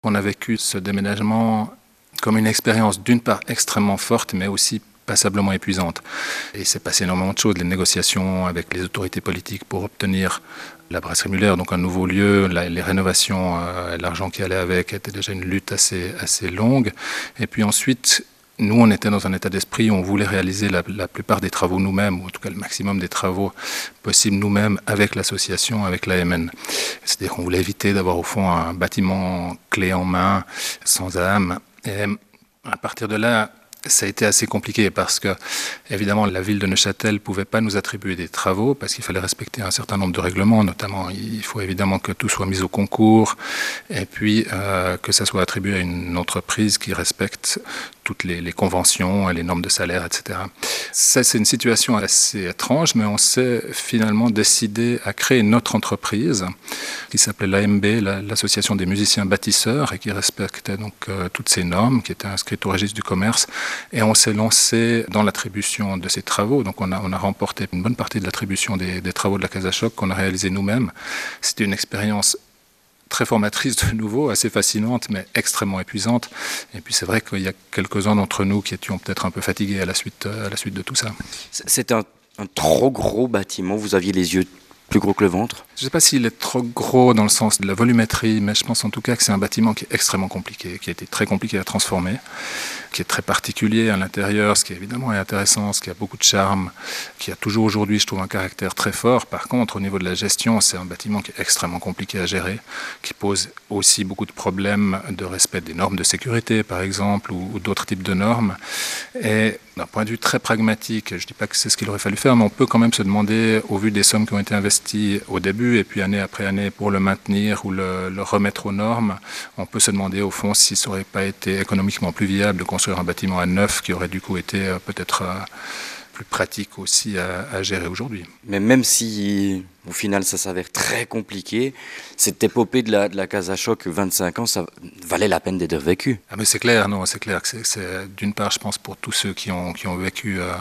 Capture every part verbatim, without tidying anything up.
On a vécu ce déménagement comme une expérience d'une part extrêmement forte, mais aussi passablement épuisante. Et il s'est passé énormément de choses, les négociations avec les autorités politiques pour obtenir la brasserie Müller, donc un nouveau lieu, la, les rénovations, euh, l'argent qui allait avec était déjà une lutte assez, assez longue. Et puis ensuite, nous, on était dans un état d'esprit où on voulait réaliser la, la plupart des travaux nous-mêmes, ou en tout cas le maximum des travaux possibles nous-mêmes avec l'association, avec l'A M N. C'est-à-dire qu'on voulait éviter d'avoir au fond un bâtiment clé en main, sans âme. Et à partir de là, ça a été assez compliqué parce que, évidemment, la ville de Neuchâtel ne pouvait pas nous attribuer des travaux parce qu'il fallait respecter un certain nombre de règlements, notamment il faut évidemment que tout soit mis au concours et puis euh, que ça soit attribué à une entreprise qui respecte toutes les, les conventions et les normes de salaire, et cetera. Ça, c'est une situation assez étrange, mais on s'est finalement décidé à créer notre entreprise qui s'appelait l'A M B, l'Association des musiciens bâtisseurs, et qui respectait donc euh, toutes ces normes, qui étaient inscrites au registre du commerce. Et on s'est lancé dans l'attribution de ces travaux. Donc on a, on a remporté une bonne partie de l'attribution des, des travaux de la Casa Choc qu'on a réalisés nous-mêmes. C'était une expérience très formatrice de nouveau, assez fascinante, mais extrêmement épuisante. Et puis c'est vrai qu'il y a quelques-uns d'entre nous qui étions peut-être un peu fatigués à la suite, à la suite de tout ça. C'est un, un trop gros bâtiment, vous aviez les yeux plus gros que le ventre? Je ne sais pas s'il est trop gros dans le sens de la volumétrie, mais je pense en tout cas que c'est un bâtiment qui est extrêmement compliqué, qui a été très compliqué à transformer, qui est très particulier à l'intérieur, ce qui évidemment est intéressant, ce qui a beaucoup de charme, qui a toujours aujourd'hui, je trouve, un caractère très fort. Par contre, au niveau de la gestion, c'est un bâtiment qui est extrêmement compliqué à gérer, qui pose aussi beaucoup de problèmes de respect des normes de sécurité, par exemple, ou, ou d'autres types de normes. Et d'un point de vue très pragmatique, je ne dis pas que c'est ce qu'il aurait fallu faire, mais on peut quand même se demander, au vu des sommes qui ont été investies au début, et puis année après année pour le maintenir ou le, le remettre aux normes, on peut se demander au fond si ça n'aurait pas été économiquement plus viable de construire un bâtiment à neuf qui aurait du coup été euh, peut-être euh, plus pratique aussi à, à gérer aujourd'hui. Mais même si au final ça s'avère très compliqué, cette épopée de la, de la Casa Choc, vingt-cinq ans, ça valait la peine d'être vécu. Ah mais c'est clair, non, c'est clair que c'est, c'est d'une part, je pense, pour tous ceux qui ont, qui ont vécu euh,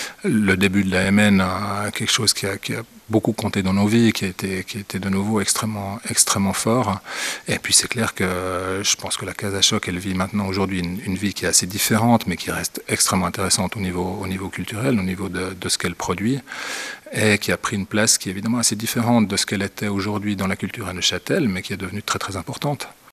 le début de l'A M N, euh, quelque chose qui a, qui a beaucoup compté dans nos vies, qui a été, qui a été de nouveau extrêmement, extrêmement fort. Et puis c'est clair que euh, je pense que la Casa Choc, elle vit maintenant aujourd'hui une, une vie qui est assez différente, mais qui reste extrêmement intéressante au niveau, au niveau culturel, au niveau de, de ce qu'elle produit, et qui a pris une place qui est évidemment assez différente de ce qu'elle était aujourd'hui dans la culture à Neuchâtel, mais qui est devenue très très importante.